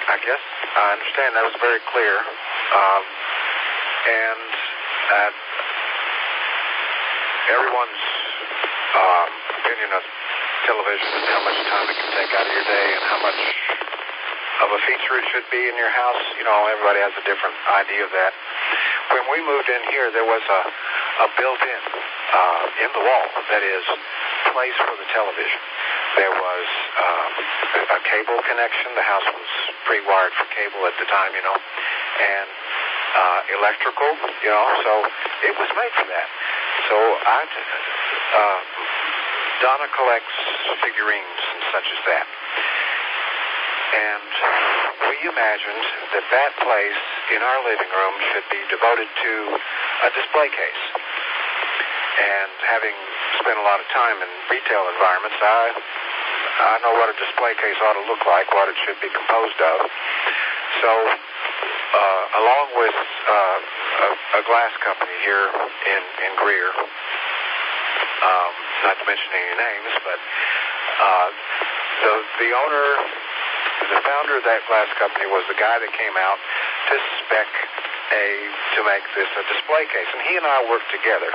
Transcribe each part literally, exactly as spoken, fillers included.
I guess I understand. That was very clear. Um, and that everyone's um, opinion of television and how much time it can take out of your day and how much of a feature it should be in your house, you know, everybody has a different idea of that. When we moved in here, there was a, a built-in uh, in the wall, that is, place for the television. There was um, a cable connection. The house was pre-wired for cable at the time, you know, and uh, electrical, you know, so it was made for that. So I, uh, Donna collects figurines and such as that. And we imagined that that place in our living room should be devoted to a display case. And having spent a lot of time in retail environments, I I know what a display case ought to look like, what it should be composed of. So, uh, along with uh, a, a glass company here in, in Greer, um, not to mention any names, but uh, the the owner, the founder of that glass company was the guy that came out to spec a to make this a display case, and he and I worked together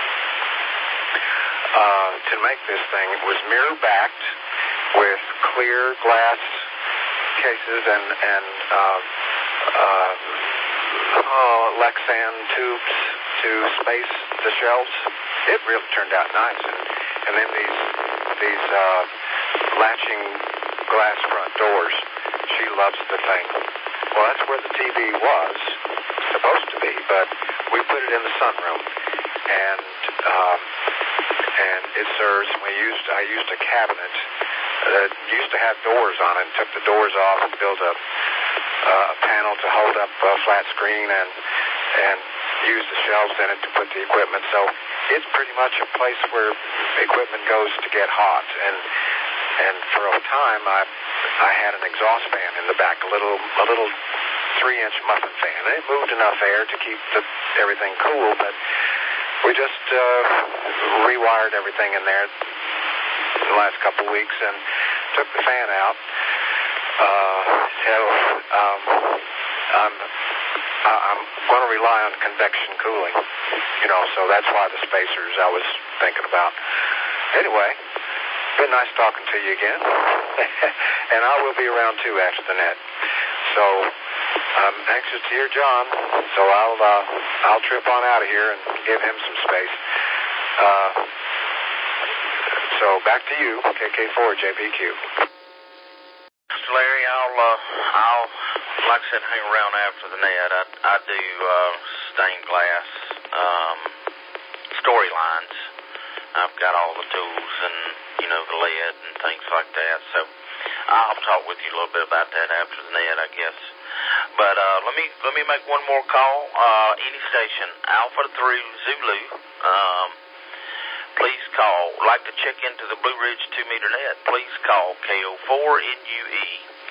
uh, to make this thing. It was mirror backed with clear glass cases and and uh, uh, oh, Lexan tubes to space the shelves. It really turned out nice, and and then these these uh, latching glass front doors. She loves the thing. Well, that's where the T V was supposed to be, but we put it in the sunroom, and um, and it serves. We used I used a cabinet that used to have doors on it, and took the doors off and built a uh, a panel to hold up a flat screen, and and used the shelves in it to put the equipment. So it's pretty much a place where equipment goes to get hot, and and for a time I I had an exhaust fan in the back, a little a little three inch muffin fan. And it moved enough air to keep the, everything cool, but we just uh, rewired everything in there the last couple of weeks and took the fan out. Uh, so um, I'm I'm going to rely on convection cooling, you know. So that's why the spacers I was thinking about. Anyway, been nice talking to you again, and I will be around too after the net. So I'm anxious to hear John. So I'll uh, I'll trip on out of here and give him some space. Uh, so back to you, K K four J B Q. Mister Larry, I'll uh, I'll like I said, hang around after the net. I I do uh, stained glass um, storylines. I've got all the tools and, you know, the lead and things like that. So I'll talk with you a little bit about that after the net, I guess. But uh, let me let me make one more call. Uh, any station, Alpha through Zulu. Um, please call. Like to check into the Blue Ridge two meter net. Please call K O four N U E.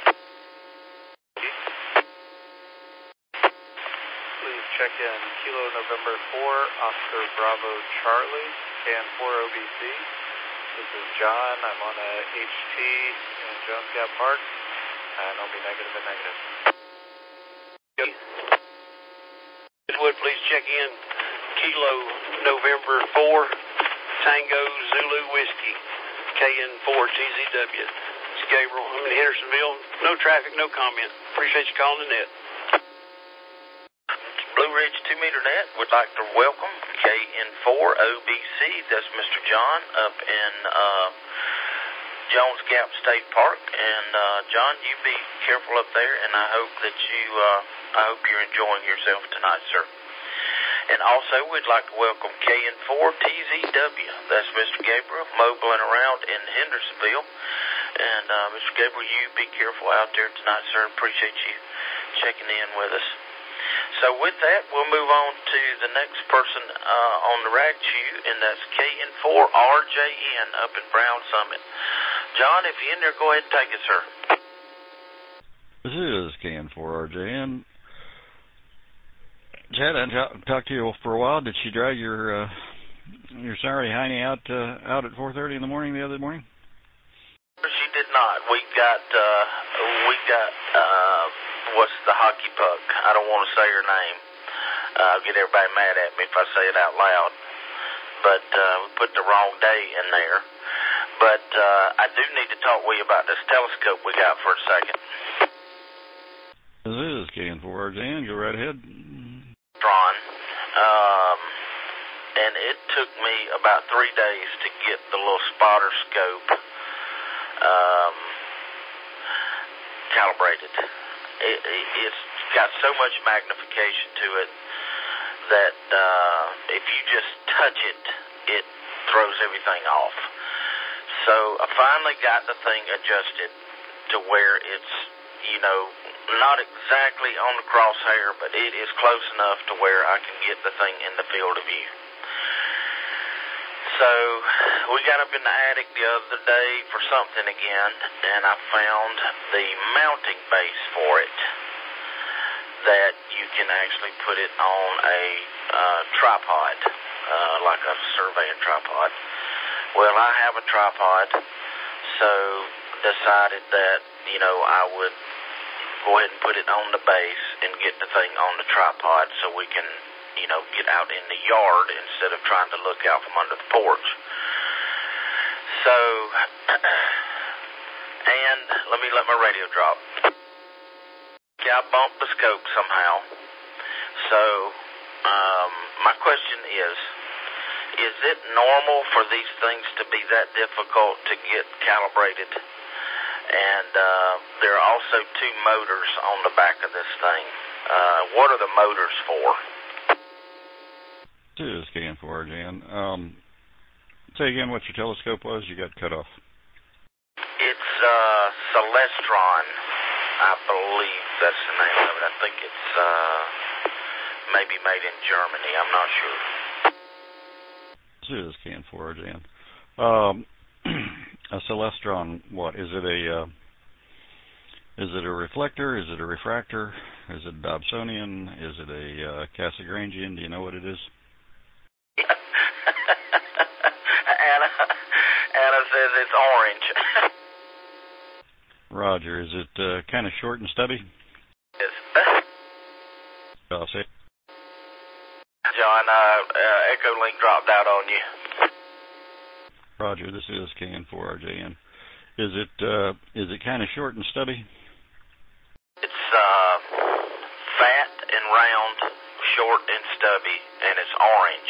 Please check in Kilo November four, Oscar Bravo Charlie, Can four O B C. This is John. I'm on a H T in Jones Gap Park, and I'll be negative and negative. Yep. Would please check in Kilo November four, Tango Zulu Whiskey, K N four T Z W. It's Gabriel. I'm in Hendersonville. No traffic, no comment. Appreciate you calling the net. Blue Ridge two meter net would like to welcome K N four O B C. That's Mister John up in uh, Jones Gap State Park. And uh, John, you be careful up there, and I hope that you, uh, I hope you're enjoying yourself tonight, sir. And also, we'd like to welcome K N four T Z W. That's Mister Gabriel, mobiling around in Hendersonville. And uh, Mister Gabriel, you be careful out there tonight, sir. Appreciate you checking in with us. So with that, we'll move on to the next person uh, on the rag queue, and that's K N four R J N up in Brown Summit. John, if you're in there, go ahead and take it, sir. This is K N four R J N. Chad, I hadn't talked to you for a while. Did she drag your uh, your sorry hiney out uh, out at four thirty in the morning the other morning? She did not. We got uh, we got uh, what's the hockey puck? I don't want to say her name. Uh, I'll get everybody mad at me if I say it out loud. But uh, we put the wrong day in there. But uh, I do need to talk with you about this telescope we got for a second. This is K N four R J N. Go right ahead. Ron. Um, and it took me about three days to get the little spotter scope um, calibrated. It, it, it's got so much magnification to it that uh, if you just touch it, it throws everything off. So I finally got the thing adjusted to where it's, you know, not exactly on the crosshair, but it is close enough to where I can get the thing in the field of view. So we got up in the attic the other day for something again, and I found the mounting base for it, that you can actually put it on a uh, tripod, uh, like a surveying tripod. Well, I have a tripod, so decided that, you know, I would go ahead and put it on the base and get the thing on the tripod so we can, you know, get out in the yard instead of trying to look out from under the porch. So, and let me let my radio drop. I bumped the scope somehow. So, um, my question is, is it normal for these things to be that difficult to get calibrated? And uh, there are also two motors on the back of this thing. Uh, what are the motors for? This is K N four R J N. Um, say again what your telescope was. You got cut off. It's uh, Celestron, I believe that's the name of it. I think it's uh, maybe made in Germany. I'm not sure. This is K N four R J N. Um, a Celestron, what? Is it a, uh, is it a reflector? Is it a refractor? Is it Dobsonian? Is it a uh, Casagrangian? Do you know what it is? Anna, Anna says it's orange. Roger. Is it uh, kind of short and stubby? Yes. I'll say. John, uh, uh, Echo Link dropped out on you. Roger. This is K N four R J N. Is it uh, is it kind of short and stubby? It's uh, fat and round, short and stubby, and it's orange.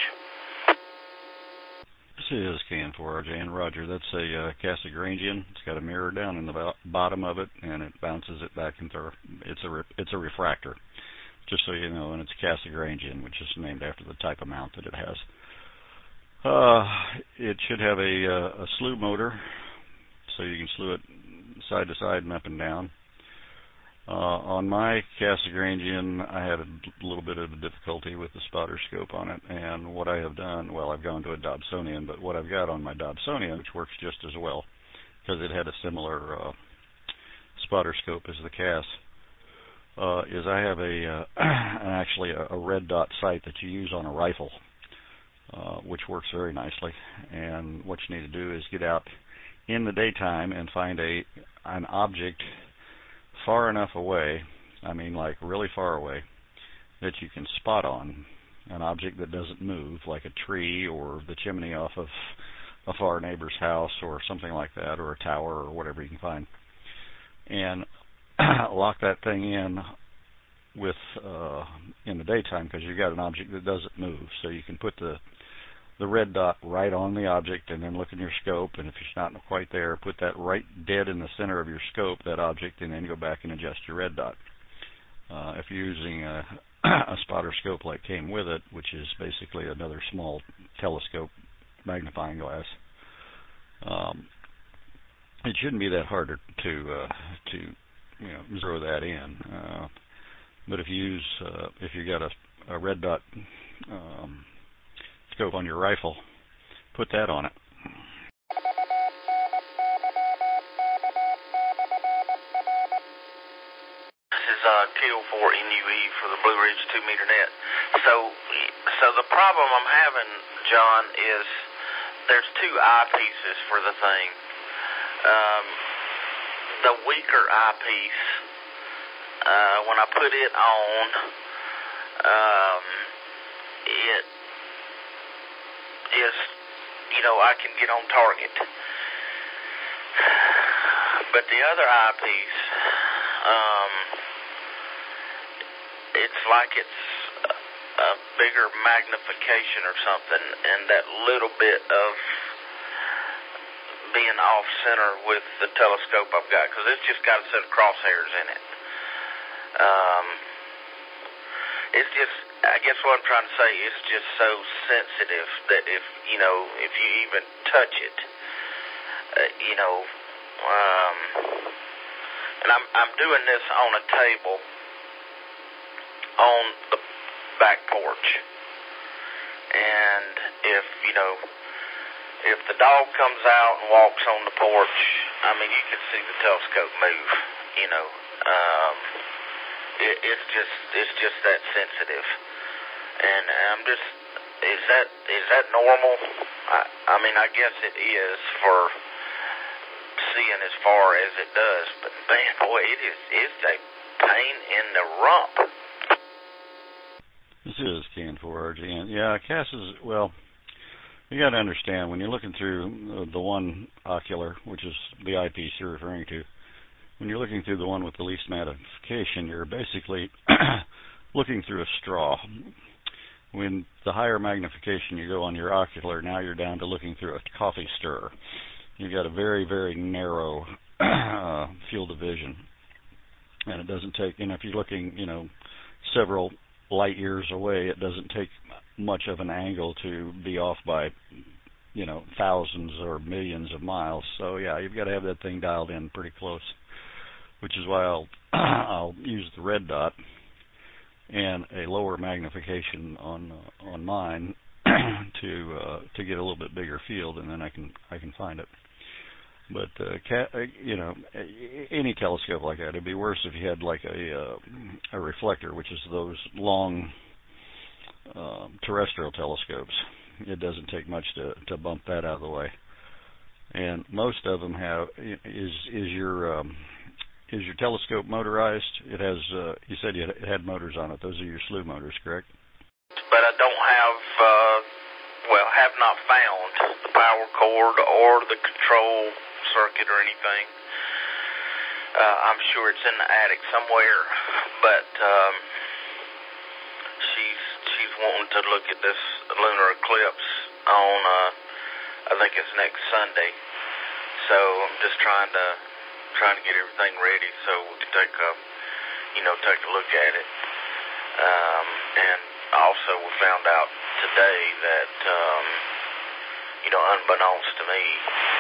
This is K N four R J N. Roger. That's a uh, Casagrangian. It's got a mirror down in the bo- bottom of it, and it bounces it back into. It's a re- it's a refractor, just so you know, and it's Casagrangian, which is named after the type of mount that it has. Uh, it should have a uh, a slew motor, so you can slew it side to side and up and down. Uh, on my Casagrangian, I had a little bit of a difficulty with the spotter scope on it, and what I have done, well, I've gone to a Dobsonian, but what I've got on my Dobsonian, which works just as well, because it had a similar uh, spotter scope as the Cas, uh, is I have a uh, actually a, a red dot sight that you use on a rifle, uh, which works very nicely. And what you need to do is get out in the daytime and find a an object far enough away, I mean like really far away, that you can spot on, an object that doesn't move, like a tree or the chimney off of a far neighbor's house or something like that, or a tower or whatever you can find, and lock that thing in with uh, in the daytime, because you've got an object that doesn't move. So you can put the the red dot right on the object and then look in your scope, and if it's not quite there, put that right dead in the center of your scope, that object, and then go back and adjust your red dot. Uh, if you're using a, a spotter scope like came with it, which is basically another small telescope magnifying glass, um, it shouldn't be that hard to to, uh, to you know zero that in. Uh, but if you use uh, if you got a, a red dot um, scope on your rifle, put that on it. This is uh, K O four N U E for the Blue Ridge two meter net. So, so the problem I'm having, John, is there's two eyepieces for the thing. Um, the weaker eyepiece uh, when I put it on, um, it is, you know, I can get on target. But the other eyepiece, um, it's like it's a, a bigger magnification or something, and that little bit of being off center with the telescope I've got, because it's just got a set of crosshairs in it. Um, it's just, I guess what I'm trying to say, it's just so sensitive that if, you know, if you even touch it, uh, you know, um, and I'm, I'm doing this on a table on the back porch, and if, you know, if the dog comes out and walks on the porch, I mean, you can see the telescope move, you know. Um, it, it's just, it's just that sensitive. And I'm just, is that, is that normal? I, I mean, I guess it is for seeing as far as it does, but man, boy, it is, it's a pain in the rump. This is Ken for R G N. Yeah, Cass is, well, you got to understand, when you're looking through the one ocular, which is the eyepiece you're referring to, when you're looking through the one with the least magnification, you're basically looking through a straw. When the higher magnification you go on your ocular, now you're down to looking through a coffee stirrer. You've got a very, very narrow uh, field of vision. And it doesn't take, you know, if you're looking, you know, several light years away, it doesn't take much of an angle to be off by, you know, thousands or millions of miles. So yeah, you've got to have that thing dialed in pretty close, which is why I'll I'll use the red dot and a lower magnification on uh, on mine to uh, to get a little bit bigger field, and then I can I can find it. But uh, ca- you know, any telescope like that, it'd be worse if you had like a uh, a reflector, which is those long uh, terrestrial telescopes. It doesn't take much to to bump that out of the way. And most of them have is is your um, is your telescope motorized? It has. Uh, you said you had, it had motors on it. Those are your slew motors, correct? But I don't have. Uh, well, have not found the power cord or the control circuit or anything. Uh, I'm sure it's in the attic somewhere, but um, she's she's wanting to look at this lunar eclipse on uh, I think it's next Sunday. So I'm just trying to trying to get everything ready so we can take a you know take a look at it. Um, and also we found out today that um, you know unbeknownst to me.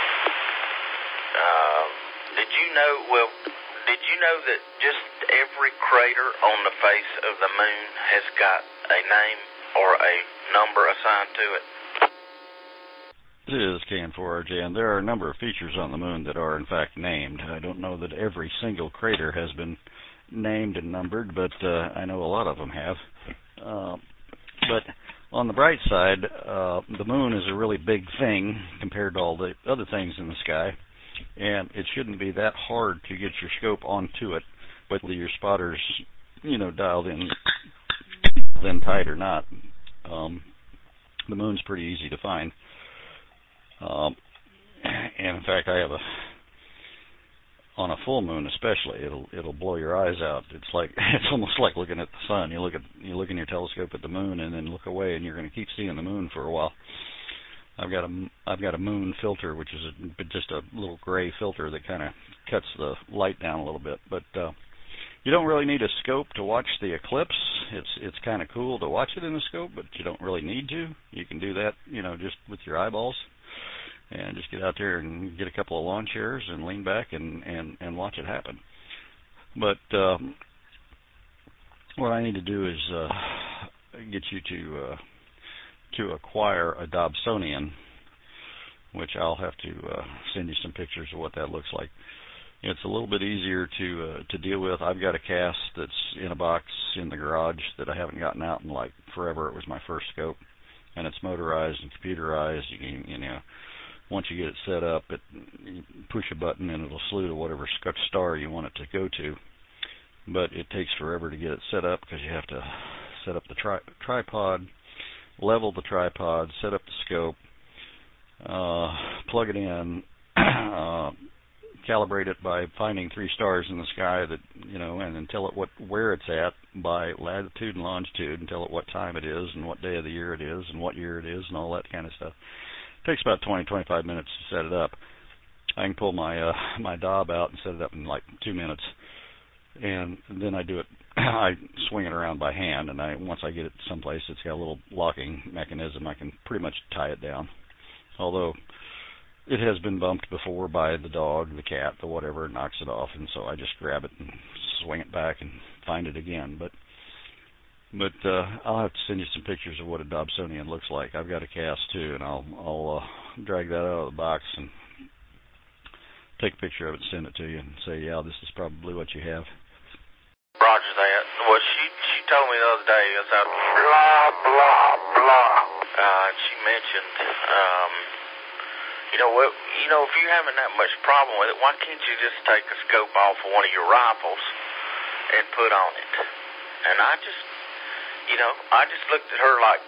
Uh, did you know, well, did you know that just every crater on the face of the moon has got a name or a number assigned to it? This is K N four R J, and there are a number of features on the moon that are in fact named. I don't know that every single crater has been named and numbered, but uh, I know a lot of them have. Uh, but on the bright side, uh, the moon is a really big thing compared to all the other things in the sky. And it shouldn't be that hard to get your scope onto it, whether your spotter's, you know, dialed in then tight or not. Um, the moon's pretty easy to find. Um, and in fact, I have a, on a full moon especially, it'll it'll blow your eyes out. It's like it's almost like looking at the sun. You look at you look in your telescope at the moon, and then look away, and you're going to keep seeing the moon for a while. I've got a I've got a moon filter, which is a, just a little gray filter that kind of cuts the light down a little bit. But uh, you don't really need a scope to watch the eclipse. It's it's kind of cool to watch it in the scope, but you don't really need to. You can do that, you know, just with your eyeballs, and just get out there and get a couple of lawn chairs and lean back and and and watch it happen. But uh, what I need to do is uh, get you to. Uh, to acquire a Dobsonian, which I'll have to uh, send you some pictures of what that looks like. It's a little bit easier to uh, to deal with. I've got a cast that's in a box in the garage that I haven't gotten out in like forever. It was my first scope, and it's motorized and computerized. You can, you know, once you get it set up, it you push a button and it'll slew to whatever star you want it to go to. but it takes forever to get it set up because you have to set up the tri tripod, level the tripod, set up the scope, uh, plug it in, uh, calibrate it by finding three stars in the sky that, you know, and then tell it what where it's at by latitude and longitude, and tell it what time it is and what day of the year it is and what year it is and all that kind of stuff. It takes about twenty, twenty-five minutes to set it up. I can pull my uh, my Dob out and set it up in like two minutes, and then I do it. I swing it around by hand, and I once I get it someplace, it's got a little locking mechanism. I can pretty much tie it down. Although it has been bumped before by the dog, the cat, the whatever, it knocks it off, and so I just grab it and swing it back and find it again. But but uh, I'll have to send you some pictures of what a Dobsonian looks like. I've got a cast too, and I'll I'll uh, drag that out of the box and take a picture of it, send it to you, and say, yeah, this is probably what you have. Roger that. Well, she she told me the other day, as I blah blah blah. Uh, she mentioned, um, you know what? You know, if you're having that much problem with it, why can't you just take a scope off of one of your rifles and put on it? And I just, you know, I just looked at her like,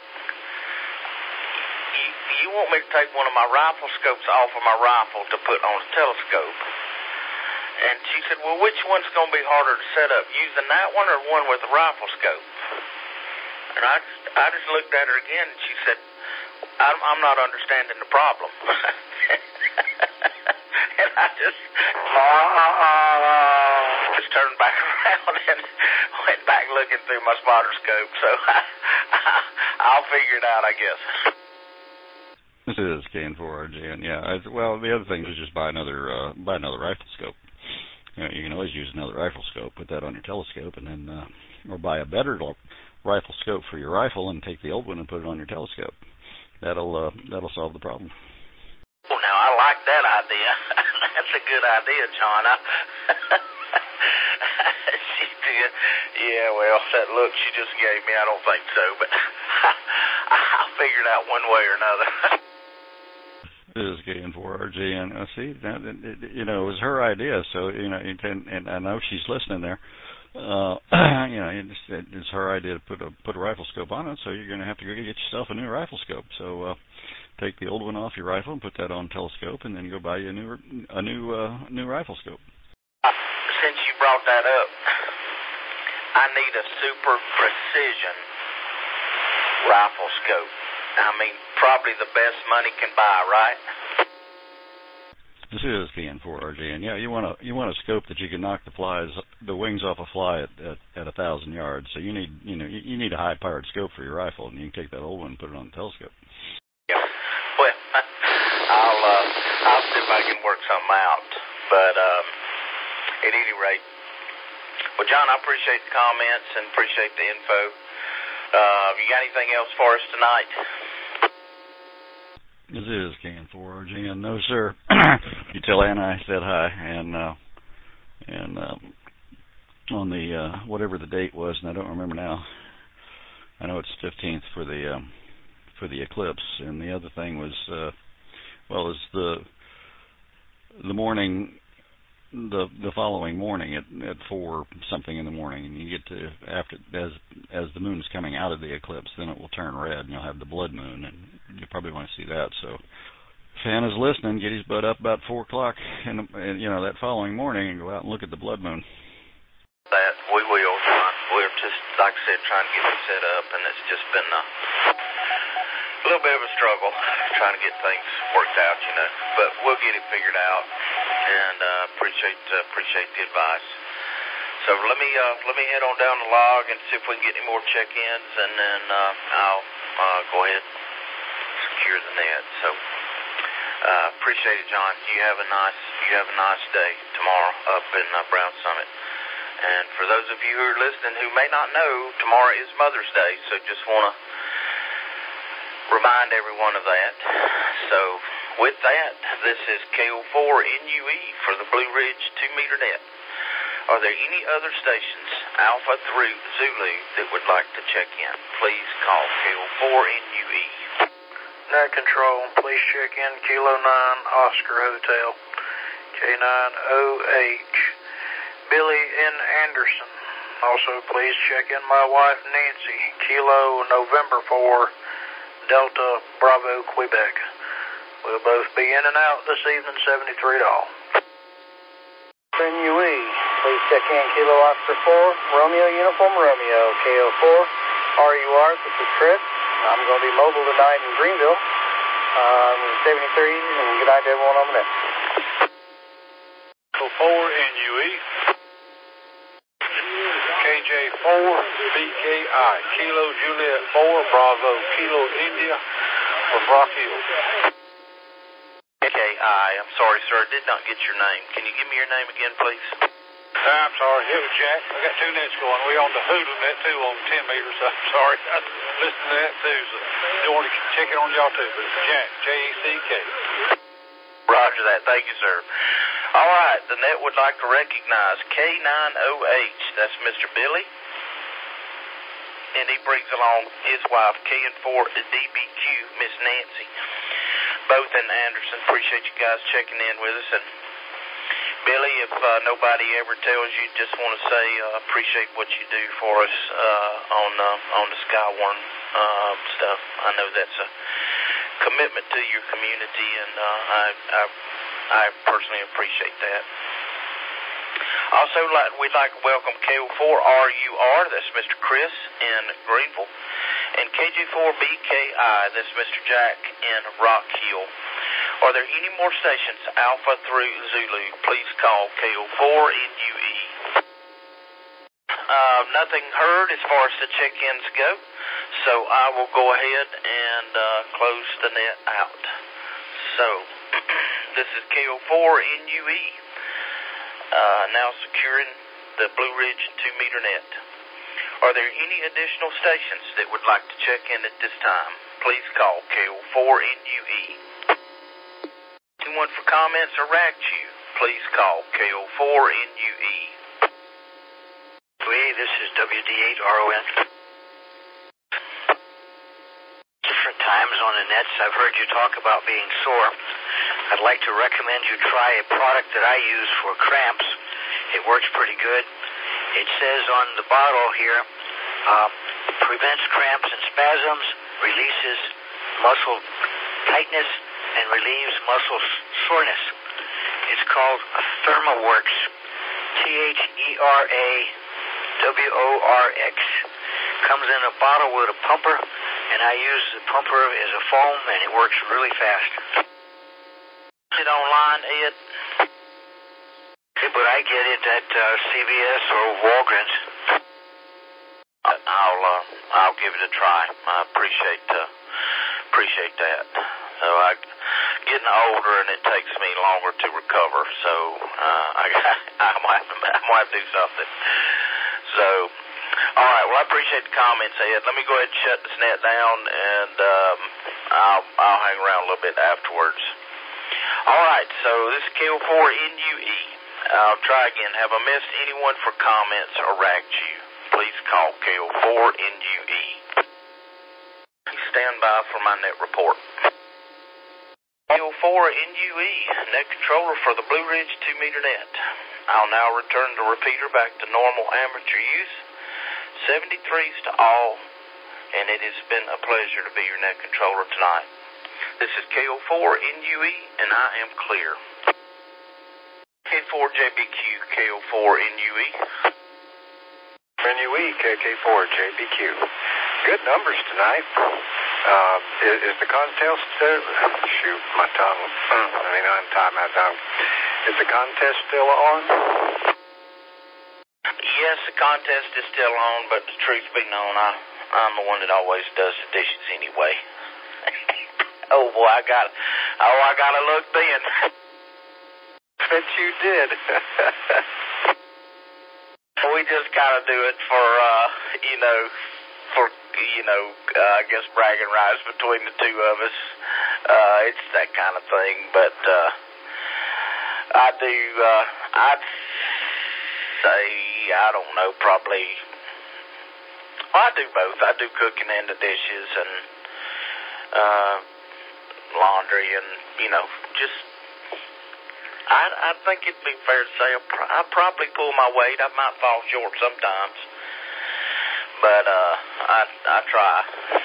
you, you want me to take one of my rifle scopes off of my rifle to put on a telescope? And she said, well, which one's going to be harder to set up, using that one or one with a rifle scope? And I just, I just looked at her again, and she said, I'm, I'm not understanding the problem. And I just, uh, just turned back around and went back looking through my spotter scope. So I, I'll figure it out, I guess. This is K N four R J N, yeah. I, well, the other thing is just buy another uh, buy another rifle scope. You know, you can always use another rifle scope, put that on your telescope, and then, uh, or buy a better rifle scope for your rifle and take the old one and put it on your telescope. That'll uh, that'll solve the problem. Well, now I like that idea. That's a good idea, John. I, she did. Yeah, well, that look she just gave me, I don't think so, but I'll figure it out one way or another. This is K N four R J N. Uh, see, that, it, it, you know, it was her idea, so, you know, and, and I know she's listening there. Uh, you know, it's, it's her idea to put a put a rifle scope on it, so you're going to have to go get yourself a new rifle scope. So uh, take the old one off your rifle and put that on telescope, and then go buy you a new a new uh, new rifle scope. Since you brought that up, I need a super precision rifle scope. I mean, probably the best money can buy, right? This is K N four R J N. Yeah, you want a you want a scope that you can knock the flies the wings off a fly at at, at a thousand yards. So you need you know you, you need a high powered scope for your rifle, and you can take that old one and put it on the telescope. Yeah. Well, I'll uh, I'll see if I can work something out. But um, at any rate, well, John, I appreciate the comments and appreciate the info. Uh, have you got anything else for us tonight? This is K N four R J N. No, sir. You tell Anna I said hi, and uh, and um, on the uh, whatever the date was, and I don't remember now. I know it's fifteenth for the um, for the eclipse, and the other thing was uh, well, is the the morning. The the following morning at at four something in the morning, and you get to after as as the moon's coming out of the eclipse, then it will turn red, and you'll have the blood moon, and you probably want to see that. So, if Hannah's listening, get his butt up about four o'clock, and, and you know that following morning, and go out and look at the blood moon. That we will, John. We're just like I said, trying to get it set up, and it's just been a, a little bit of a struggle trying to get things worked out, you know. But we'll get it figured out. And uh, appreciate uh, appreciate the advice. So let me uh, let me head on down the log and see if we can get any more check-ins, and then uh, I'll uh, go ahead and secure the net. So uh, appreciate it, John. You have a nice you have a nice day tomorrow up in uh, Brown Summit. And for those of you who are listening who may not know, tomorrow is Mother's Day, so just want to remind everyone of that. So. With that, this is K O four N U E for the Blue Ridge two meter net. Are there any other stations, Alpha through Zulu, that would like to check in? Please call K O four N U E. Net control, please check in Kilo nine Oscar Hotel, K nine O H. Billy N. Anderson. Also, please check in my wife, Nancy, Kilo November four, Delta Bravo, Quebec. We'll both be in and out this evening, seventy-three dollars. N U E, please check in Kilo Oscar four, Romeo Uniform Romeo, K O four, R U R, this is Chris. I'm going to be mobile tonight in Greenville. Um, seventy-three, and good night to everyone on the net. K four, N U E. K J four, B K I, Kilo Juliet four, Bravo, Kilo India, from Rock Hill. B K I, I'm sorry, sir, I did not get your name. Can you give me your name again, please? I'm sorry, it was Jack. I got two nets going. We on the Hoodlum net too on ten meters. I'm sorry. I listened to that too, so I want to check it on y'all too. But it's Jack, J A C K. Roger that. Thank you, sir. All right, the net would like to recognize K nine O H. That's Mister Billy. And he brings along his wife, K N four D B Q, Miss Nancy. Both in Anderson. Appreciate you guys checking in with us. And Billy, if uh, nobody ever tells you, just want to say uh, appreciate what you do for us uh, on uh, on the Skywarn uh, stuff. I know that's a commitment to your community, and uh, I, I I personally appreciate that. Also, like, we'd like to welcome K O four R U R, that's Mister Chris in Greenville, and K J four B K I, that's Mister Jack in Rock Hill. Are there any more stations, Alpha through Zulu? Please call K O four N U E. Uh, nothing heard as far as the check-ins go, so I will go ahead and uh, close the net out. So, this is K O four N U E, uh, now securing the Blue Ridge two meter net. Are there any additional stations that would like to check in at this time? Please call K O four N U E. Anyone for comments or R A G U, please call K O four N U E. This is W D eight R O N. Different times on the nets. I've heard you talk about being sore. I'd like to recommend you try a product that I use for cramps. It works pretty good. It says on the bottle here, uh, prevents cramps and spasms, releases muscle tightness, and relieves muscle soreness. It's called ThermaWorks. T H E R A W O R X. Comes in a bottle with a pumper, and I use the pumper as a foam, and it works really fast. Is it online, Ed? Yeah, but I get it at uh, C V S or Walgreens. I'll uh, I'll give it a try. I appreciate uh, appreciate that. So I getting older, and it takes me longer to recover. So uh, I I might I might do something. So, all right. Well, I appreciate the comments, Ed. Let me go ahead and shut this net down, and um, I'll I'll hang around a little bit afterwards. All right. So this is K O four N U E. I'll try again. Have I missed anyone for comments or R A G U? Please call K O four N U E. Stand by for my net report. K O four N U E, net controller for the Blue Ridge two meter net. I'll now return the repeater back to normal amateur use. seventy-threes to all, and it has been a pleasure to be your net controller tonight. This is K O four N U E, and I am clear. K four J B Q, K O four N U E. N U E, K K four J B Q. Good numbers tonight. Uh, is, is the contest still... Shoot, my tongue. I mean, untie my tongue. Is the contest still on? Yes, the contest is still on, but the truth be known, I, I'm the one that always does the dishes anyway. Oh, boy, I got Oh, I got to look then. Bet you did. We just got to do it for, uh, you know, for, you know, uh, I guess bragging rights between the two of us. Uh, it's that kind of thing, but, uh, I do, uh, I'd say, I don't know, probably, well, I do both. I do cooking and the dishes and, uh, laundry and, you know, just I, I think it'd be fair to say I pr- I probably pull my weight. I might fall short sometimes, but uh, I I try.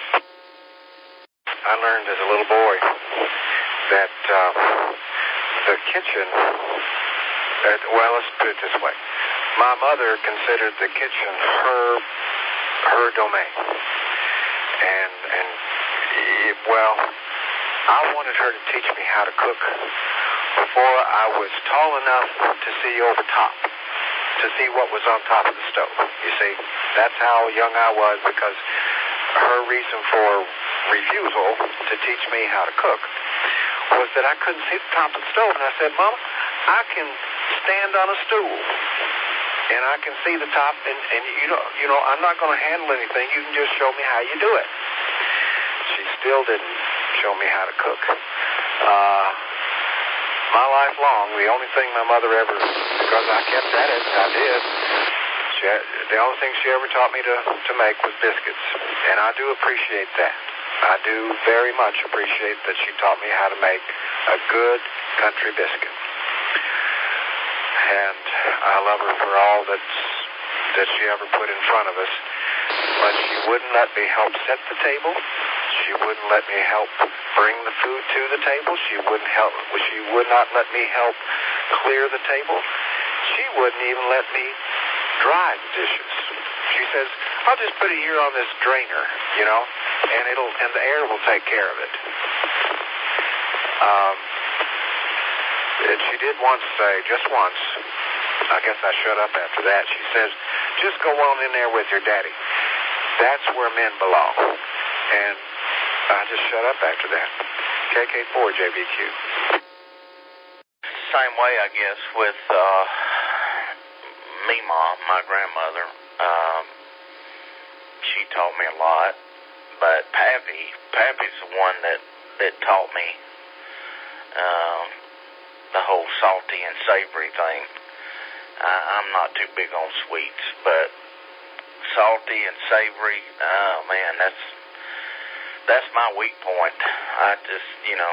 I learned as a little boy that uh, the kitchen. Uh, well, let's put it this way: my mother considered the kitchen her her domain, and and it, well, I wanted her to teach me how to cook before I was tall enough to see over top, to see what was on top of the stove. You see, that's how young I was, because her reason for refusal to teach me how to cook was that I couldn't see the top of the stove. And I said, Mama, I can stand on a stool and I can see the top, and, and you know, you know, I'm not going to handle anything. You can just show me how you do it. She still didn't show me how to cook. Uh, my life long, the only thing my mother ever, because I kept at it, I did, she, the only thing she ever taught me to, to make was biscuits. And I do appreciate that. I do very much appreciate that she taught me how to make a good country biscuit. And I love her for all that's, that she ever put in front of us. But she wouldn't let me help set the table. She wouldn't let me help bring the food to the table. She wouldn't help. She would not let me help clear the table. She wouldn't even let me dry the dishes. She says, I'll just put it here on this drainer, you know, and it'll and the air will take care of it. Um, and she did once say, just once, I guess I shut up after that, she says, just go on in there with your daddy. That's where men belong. And I just shut up after that. K K four J B Q. Same way, I guess, with uh, me, Mom, my grandmother. Um, she taught me a lot, but Pappy, Pappy's the one that, that taught me um, the whole salty and savory thing. I, I'm not too big on sweets, but salty and savory, oh man, that's that's my weak point. I just, you know,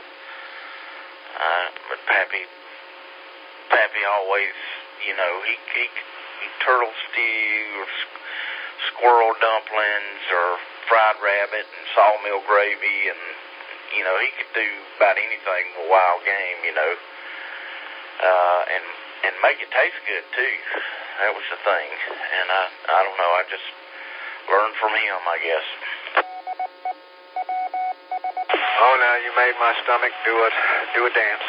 uh, but Pappy, Pappy always, you know, he, he, he turtle stew or squirrel dumplings or fried rabbit and sawmill gravy, and, you know, he could do about anything with wild game, you know, uh, and, and make it taste good, too. That was the thing. And I, I don't know, I just learned from him, I guess. Oh, now you made my stomach do a, do a dance.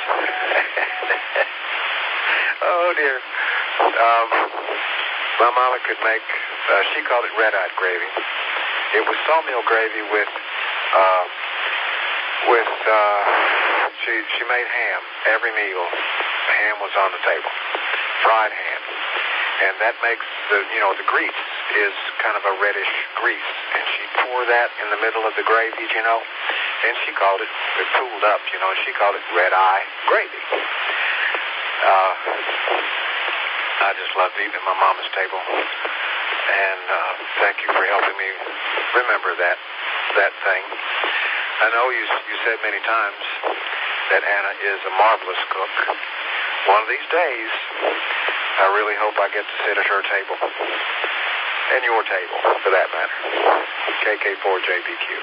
Oh, dear. Um, my mama could make, uh, she called it red-eyed gravy. It was sawmill gravy with, uh, with, uh, she, she made ham every meal. Ham was on the table. Fried ham. And that makes the, you know, the grease is kind of a reddish grease. And she'd pour that in the middle of the gravy, you know. And she called it, it pooled up, you know, she called it red-eye gravy. Uh, I just loved eating at my mama's table. And uh, thank you for helping me remember that, that thing. I know you, you said many times that Anna is a marvelous cook. One of these days, I really hope I get to sit at her table. And your table, for that matter. K K four J B Q.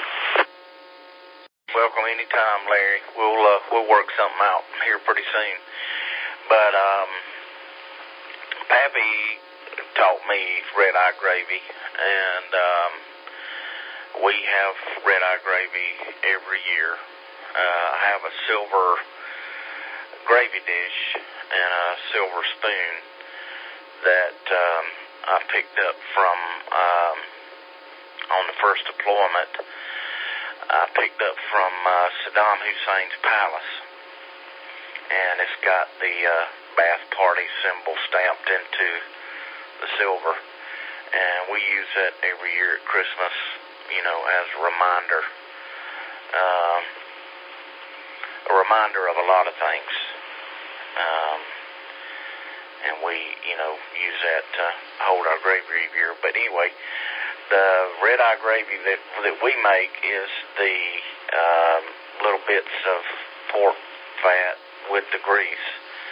Welcome anytime, Larry. We'll uh, we'll work something out here pretty soon. But um, Pappy taught me red-eye gravy, and um, we have red-eye gravy every year. Uh, I have a silver gravy dish and a silver spoon that um, I picked up from um, on the first deployment. I picked up from uh, Saddam Hussein's palace, and it's got the uh, Bath Party symbol stamped into the silver, and we use that every year at Christmas, you know, as a reminder, um, a reminder of a lot of things, um, and we, you know, use that to hold our gravy every year. But anyway, the red-eye gravy that that we make is the um, little bits of pork fat with the grease,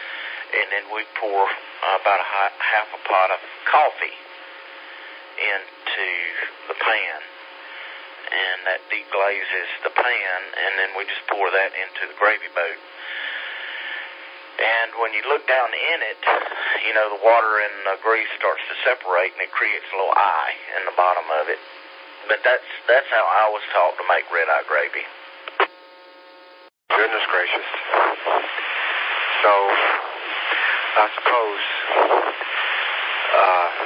and then we pour uh, about a hi- half a pot of coffee into the pan, and that deglazes the pan, and then we just pour that into the gravy boat. And when you look down in it, you know, the water and the grease starts to separate, and it creates a little eye in the bottom of it. But that's that's how I was taught to make red-eye gravy. Goodness gracious. So, I suppose, uh,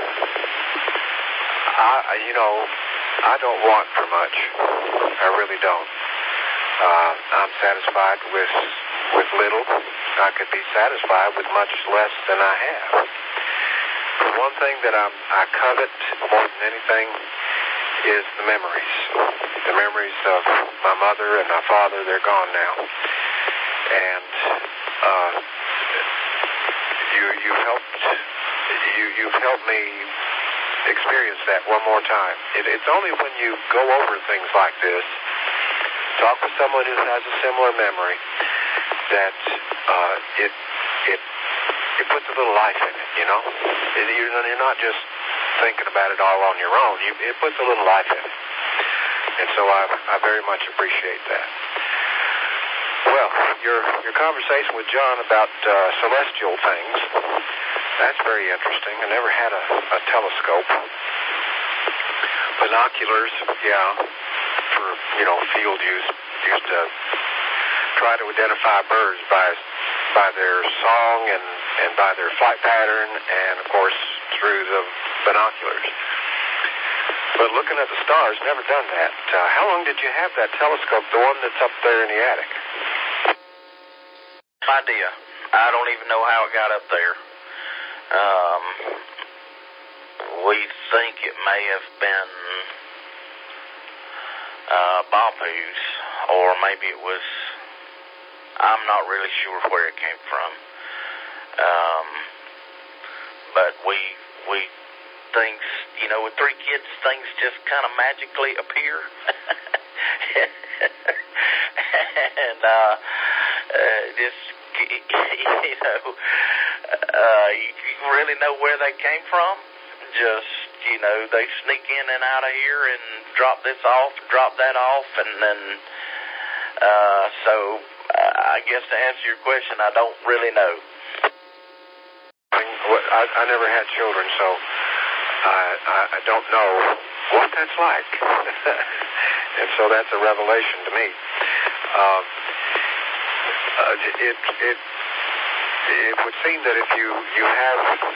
I, you know, I don't want for much. I really don't. Uh, I'm satisfied with with little. I could be satisfied with much less than I have. The one thing that I'm, I covet more than anything is the memories. The memories of my mother and my father. They're gone now. And uh, you, you've helped, you, you've helped me experience that one more time. It, it's only when you go over things like this, talk with someone who has a similar memory, that uh, it it it puts a little life in it, you know? It, you're, you're not just thinking about it all on your own. You, it puts a little life in it. And so I, I very much appreciate that. Well, your your conversation with John about uh, celestial things, that's very interesting. I never had a, a telescope. Binoculars, yeah, for, you know, field use, used to try to identify birds by by their song and, and by their flight pattern, and of course through the binoculars. But looking at the stars, never done that. Uh, how long did you have that telescope, the one that's up there in the attic? Idea. I don't even know how it got up there. Um, we think it may have been uh, Bapu's, or maybe it was. I'm not really sure where it came from. Um, but we, we, things, you know, with three kids, things just kind of magically appear. and, uh, uh, just, you know, uh, you really know where they came from. Just, you know, they sneak in and out of here and drop this off, drop that off, and then, uh, so, I guess to answer your question, I don't really know. I, I never had children, so I, I, I don't know what that's like. And so that's a revelation to me. Um, uh, it, it, it would seem that if you, you have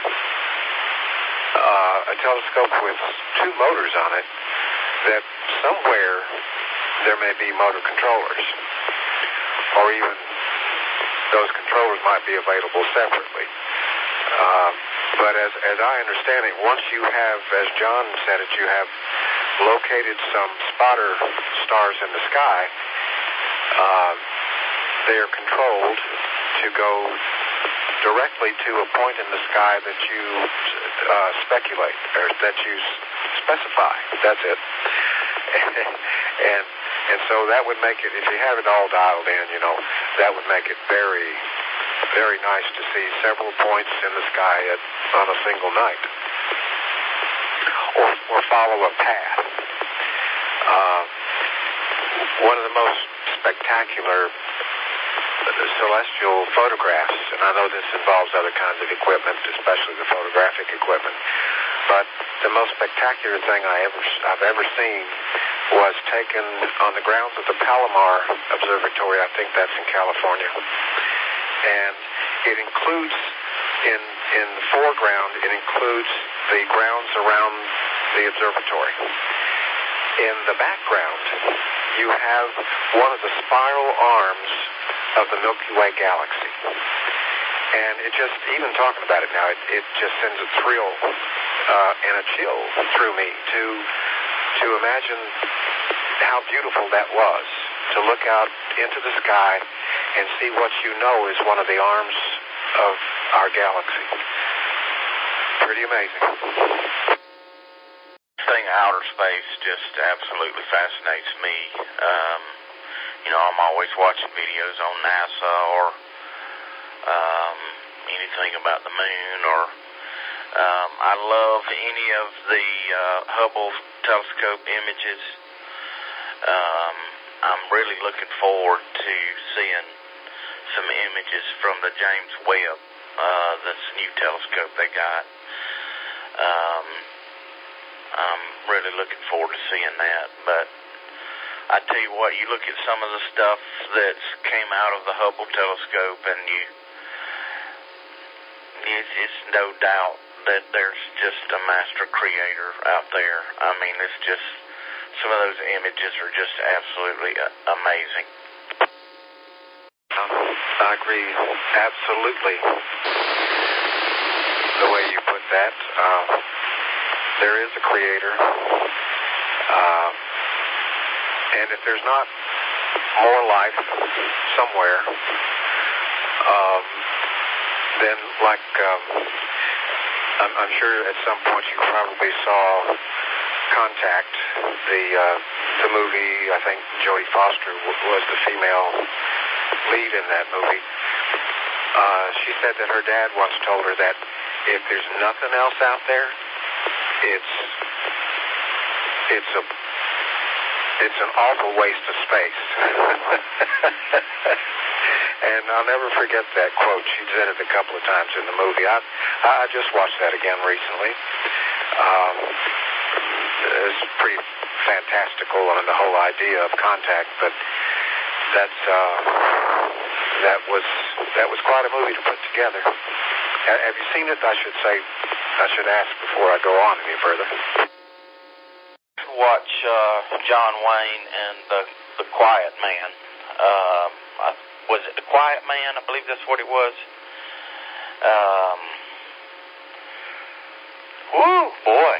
uh, a telescope with two motors on it, that somewhere there may be motor controllers. Or even those controllers might be available separately. Uh, but as as I understand it, once you have, as John said it, you have located some spotter stars in the sky, uh, they are controlled to go directly to a point in the sky that you uh, speculate, or that you specify. That's it. and And so that would make it, if you have it all dialed in, you know, that would make it very, very nice to see several points in the sky at, on a single night. Or, or follow a path. Uh, one of the most spectacular celestial photographs, and I know this involves other kinds of equipment, especially the photographic equipment, but the most spectacular thing I ever, I've ever seen was taken on the grounds of the Palomar Observatory. I think that's in California. And it includes, in in the foreground, it includes the grounds around the observatory. In the background, you have one of the spiral arms of the Milky Way galaxy. And it just, even talking about it now, it, it just sends a thrill uh, and a chill through me to to imagine how beautiful that was, to look out into the sky and see what you know is one of the arms of our galaxy. Pretty amazing. Thing outer space just absolutely fascinates me. Um, you know, I'm always watching videos on NASA or um, anything about the moon, or um, I love any of the uh, Hubble telescope images. Um, I'm really looking forward to seeing some images from the James Webb, uh, this new telescope they got. Um, I'm really looking forward to seeing that, but I tell you what, you look at some of the stuff that's came out of the Hubble telescope, and you, it's, it's no doubt that there's just a master creator out there. I mean, it's just, some of those images are just absolutely amazing. I agree absolutely the way you put that. Uh, there is a creator. Uh, And if there's not more life somewhere, um, then like um, I'm, I'm sure at some point you probably saw Contact, the uh, the movie. I think Jodie Foster w- was the female lead in that movie. Uh, she said that her dad once told her that if there's nothing else out there, it's it's a It's an awful waste of space. And I'll never forget that quote. She said it a couple of times in the movie. I, I just watched that again recently. Um, it's pretty fantastical on the whole idea of contact, but that's uh, that was that was quite a movie to put together. Have you seen it? I should say. I should ask before I go on any further. Watch uh, John Wayne and the the Quiet Man. Um, I, was it the Quiet Man? I believe that's what it was. Um, woo, boy!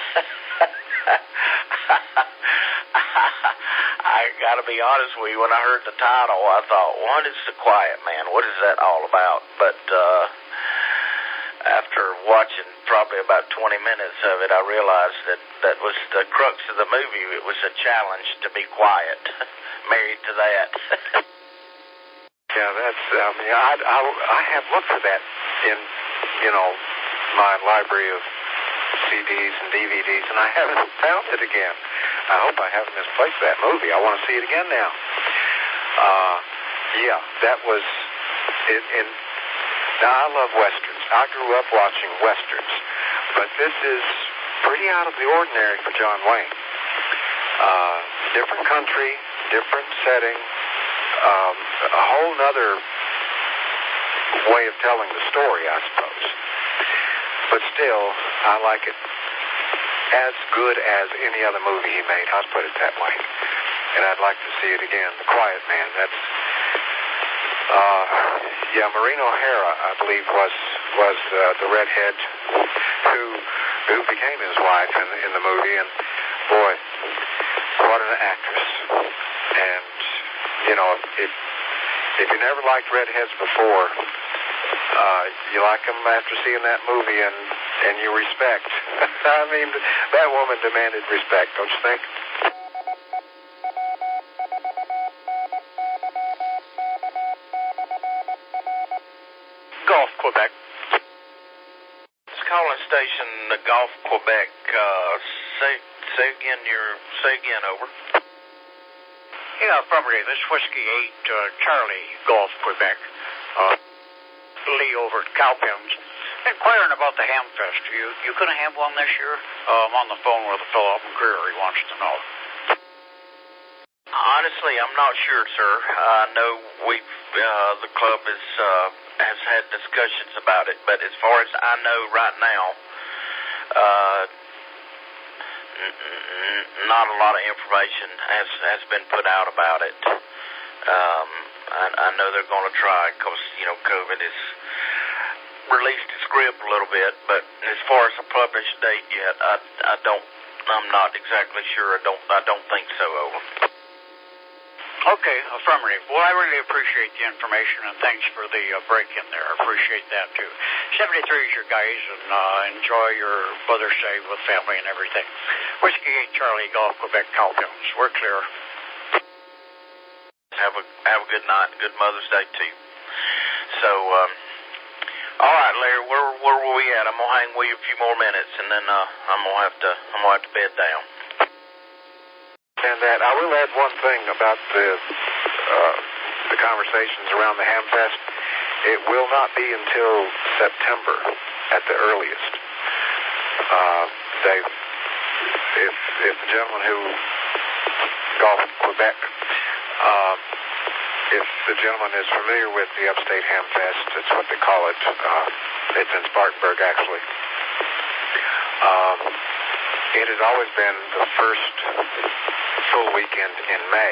I got to be honest with you. When I heard the title, I thought, "What is the Quiet Man? What is that all about?" But uh, after watching probably about twenty minutes of it, I realized that that was the crux of the movie. It was a challenge to be quiet. Married to that. Yeah, that's, I mean, I, I, I have looked for that in, you know, my library of C Ds and D V Ds, and I haven't found it again. I hope I haven't misplaced that movie. I want to see it again now. Uh, yeah, that was, in, in now I love Westerns. I grew up watching Westerns, but this is pretty out of the ordinary for John Wayne. Uh, different country, different setting, um, a whole nother way of telling the story, I suppose. But still, I like it as good as any other movie he made. I'll put it that way. And I'd like to see it again. The Quiet Man, that's... Uh, yeah, Maureen O'Hara, I believe, was was uh, the redhead who who became his wife in, in the movie. And, boy, what an actress. And, you know, if if you never liked redheads before, uh, you like them after seeing that movie, and, and you respect. I mean, that woman demanded respect, don't you think? Gulf, Quebec. It's calling station the Gulf, Quebec. Uh, say, say again, your, say again, over. Yeah, affirmative. This Whiskey eight, uh, Charlie, Gulf, Quebec. Uh, Lee over at Cowpens. Inquiring about the Hamfest. You you going to have one this year? Uh, I'm on the phone with a fellow up in Greer. He wants to know. Honestly, I'm not sure, sir. I know we've, uh, the club is, uh, has had discussions about it, but as far as I know right now, uh, n- n- not a lot of information has, has been put out about it. Um, I, I know they're going to try because, you know, COVID has released its grip a little bit, but as far as a published date yet, I, I don't, I'm not exactly sure. I don't, I don't think so, over. Okay, affirmative. Well, I really appreciate the information, and thanks for the uh, break-in there. I appreciate that, too. seventy-three is your guys, and uh, enjoy your Mother's Day with family and everything. Whiskey eight, Charlie, Gulf, Quebec, Cowpens. We're clear. Have a have a good night, good Mother's Day, too. So, um, All right, Larry, where where were we at? I'm gonna hang with you a few more minutes, and then uh, I'm gonna have to I'm gonna have to bed down. And that I will add one thing about the uh, the conversations around the Hamfest. It will not be until September at the earliest. Uh, they, if if the gentleman who golfed in Quebec, uh, if the gentleman is familiar with the Upstate Hamfest, it's what they call it. Uh, it's in Spartanburg, actually. Um, it has always been the first full weekend in May.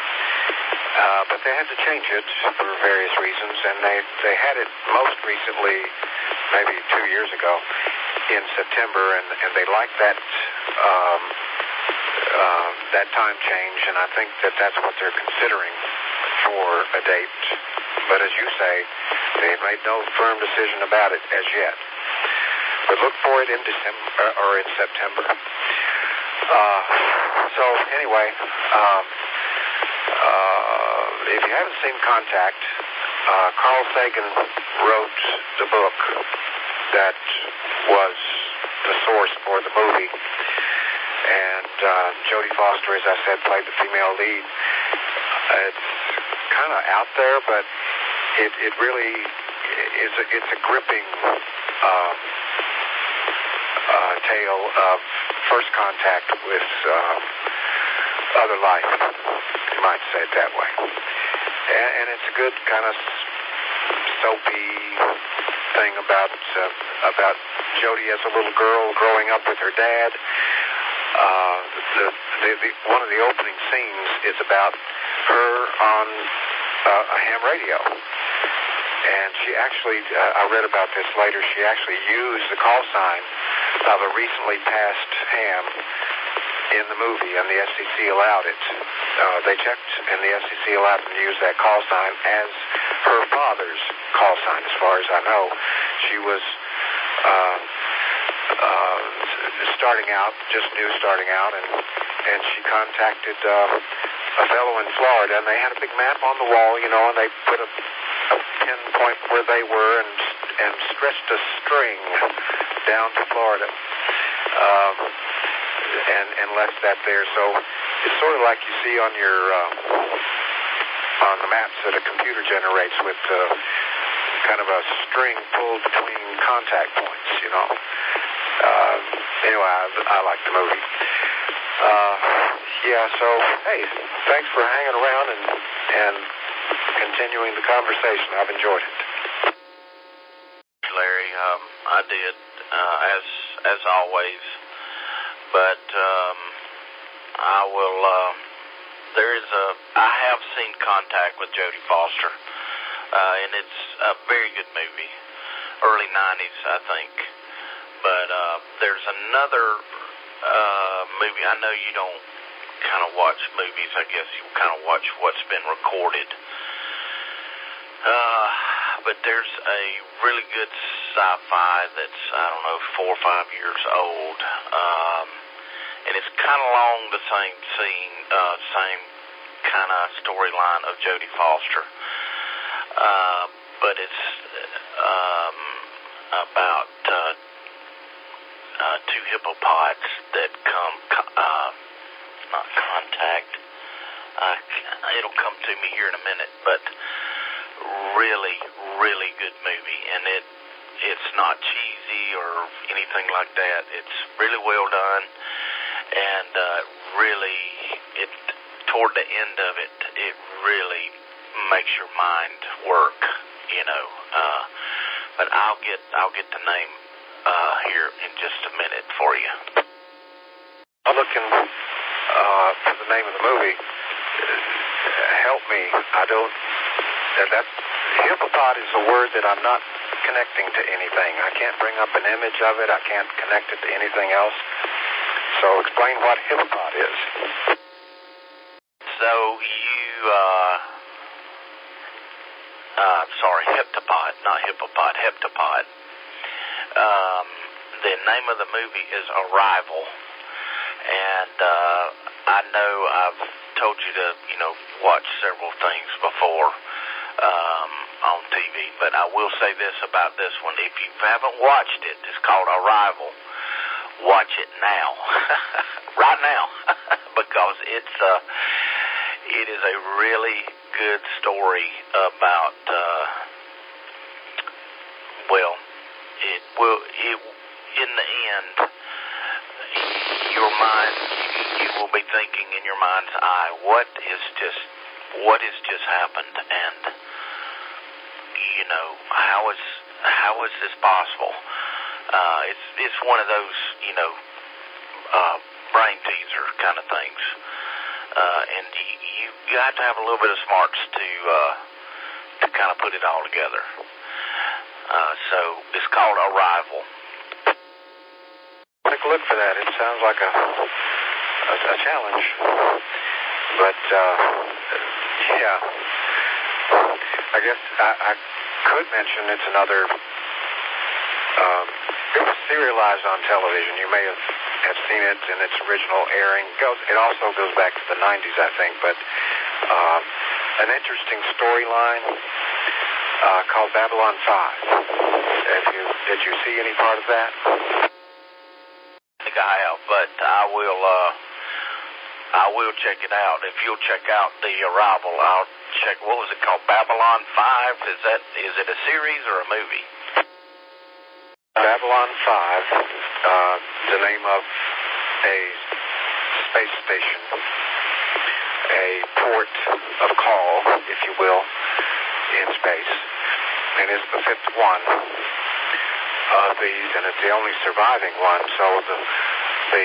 Uh, but they had to change it for various reasons, and they, they had it most recently, maybe two years ago, in September, and, and they liked that um, uh, that time change, and I think that that's what they're considering for a date. But as you say, they've made no firm decision about it as yet. But look for it in December or in September. Uh, so anyway, um, uh, if you haven't seen Contact, uh, Carl Sagan wrote the book that was the source for the movie, and uh, Jodie Foster, as I said, played the female lead. It's kind of out there, but it it really is a, it's a gripping uh, uh, tale of first contact with uh, other life, you might say it that way. And, and it's a good kind of soapy thing about uh, about Jodie as a little girl growing up with her dad. Uh, the, the, the one of the opening scenes is about her on uh, a ham radio, and she actually uh, I read about this later. She actually used the call sign of a recently passed ham in the movie, and the S E C allowed it. Uh, they checked, and the S E C allowed them to use that call sign as her father's call sign, as far as I know. She was uh, uh, starting out, just new starting out, and and she contacted uh, a fellow in Florida, and they had a big map on the wall, you know, and they put a, a pinpoint where they were and and stretched a string down to Florida. Um, and, and left that there. So it's sort of like you see on your uh, on the maps that a computer generates with uh, kind of a string pulled between contact points, you know. Uh, anyway, I, I like the movie. Uh, yeah, so, hey, thanks for hanging around and, and continuing the conversation. I've enjoyed it. Larry, um, I did, uh, as as always. But um, I will, uh, there is a, I have seen Contact with Jodie Foster, uh, and it's a very good movie, early nineties, I think. But uh, there's another uh, movie, I know you don't kind of watch movies, I guess you kind of watch what's been recorded. Uh, but there's a really good sci-fi that's, I don't know, four or five years old. Um, and it's kind of along the same scene, uh, same kind of storyline of Jodie Foster. Uh, but it's um, about uh, uh, two hippopods that come, uh, not contact. Uh, it'll come to me here in a minute, but really, really good movie, and it it's not cheesy or anything like that. It's really well done, and uh, really, it toward the end of it, it really makes your mind work, you know. Uh, but I'll get I'll get the name uh, here in just a minute for you. I'm looking uh, for the name of the movie. Help me. I don't. That, that hippopod is a word that I'm not connecting to anything. I can't bring up an image of it. I can't connect it to anything else. So explain what hippopod is. So you, uh, uh, sorry, heptapod, not hippopod, heptapod. Um, the name of the movie is Arrival. And, uh, I know I've told you to, you know, watch several things before. Um, on T V. But I will say this about this one. If you haven't watched it, it's called Arrival. Watch it now. Right now. Because it's uh, it is a really good story about, uh, well, it will, it, in the end, your mind, you, you will be thinking in your mind's eye, what is just, what has just happened? And, you know, how is, how is this possible? Uh, it's, it's one of those, you know, uh, brain teaser kind of things. Uh, and you, you have to have a little bit of smarts to, uh, to kind of put it all together. Uh, so it's called Arrival. Take a look for that. It sounds like a, a, a challenge. But, uh, yeah, I guess I, I could mention it's another, um, it was serialized on television. You may have, have seen it in its original airing. It, goes, it also goes back to the nineties, I think, but um, an interesting storyline uh, called Babylon five. Have you, did you see any part of that? I think I have, but I will, uh, I will check it out. If you'll check out the Arrival, I'll check, what was it called, Babylon five? Is that, is it a series or a movie? Babylon five, uh, the name of a space station, a port of call, if you will, in space, and it's the fifth one of these, and it's the only surviving one. So the the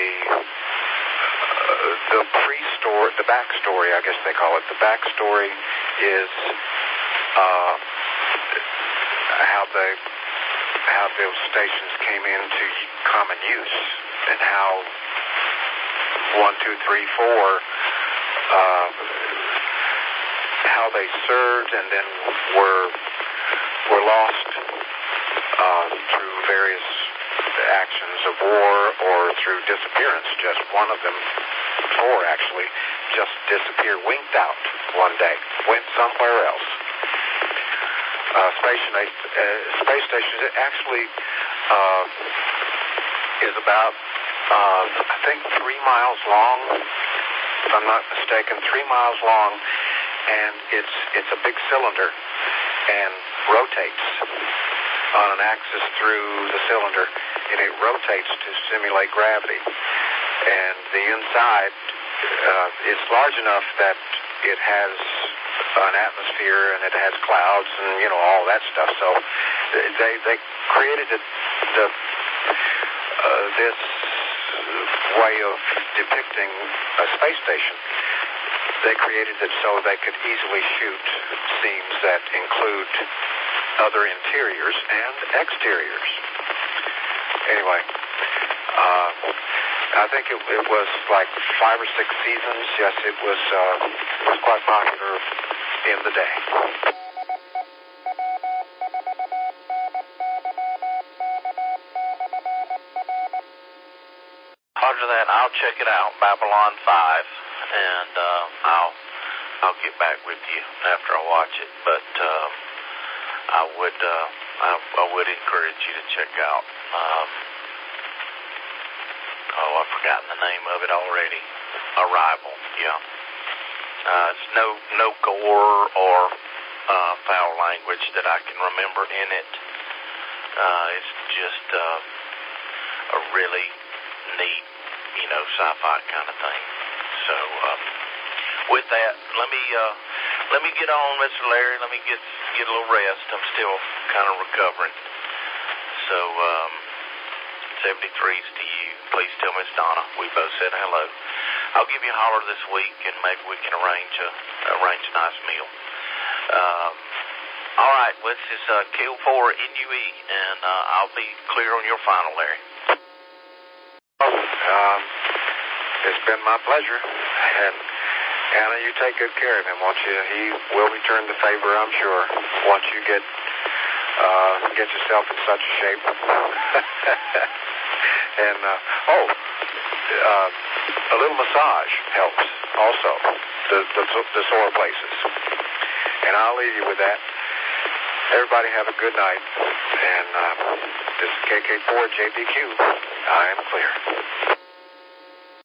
uh, the pre-story, the backstory, I guess they call it, the backstory is uh, how they. how those stations came into common use, and how one, two, three, four, uh, how they served and then were were lost uh, through various actions of war or through disappearance. Just one of them, four actually, just disappeared, winked out one day, went somewhere else. Uh, space, uh, space station actually uh, is about, uh, I think, three miles long, if I'm not mistaken, three miles long, and it's it's a big cylinder and rotates on an axis through the cylinder, and it rotates to simulate gravity. And the inside uh, is large enough that it has an atmosphere and it has clouds and, you know, all that stuff. So they they created it, the uh, this way of depicting a space station. They created it so they could easily shoot scenes that include other interiors and exteriors. Anyway, uh, I think it, it was like five or six seasons. Yes, it was, uh, it was quite popular in the day. After that, I'll check it out, Babylon five, and uh, I'll I'll get back with you after I watch it. But uh, I would uh, I, I would encourage you to check out. Um, oh, I've forgotten the name of it already. Arrival. Yeah. Uh, it's no no gore or uh, foul language that I can remember in it. Uh, it's just uh, a really neat, you know, sci-fi kind of thing. So, um, with that, let me uh, let me get on, Mister Larry. Let me get get a little rest. I'm still kind of recovering. So, um, seventy-threes to you. Please tell Miss Donna we both said hello. I'll give you a holler this week, and maybe we can arrange a arrange a nice meal. Um, all right, let's just uh, kill four N U E, and uh, I'll be clear on your final, Larry. Um, it's been my pleasure, and Anna, you take good care of him, won't you? He will return the favor, I'm sure, once you get uh, get yourself in such a shape. And uh, oh, uh, a little massage helps also the, the the sore places. And I'll leave you with that. Everybody have a good night. And uh, this is K K four J B Q. I am clear.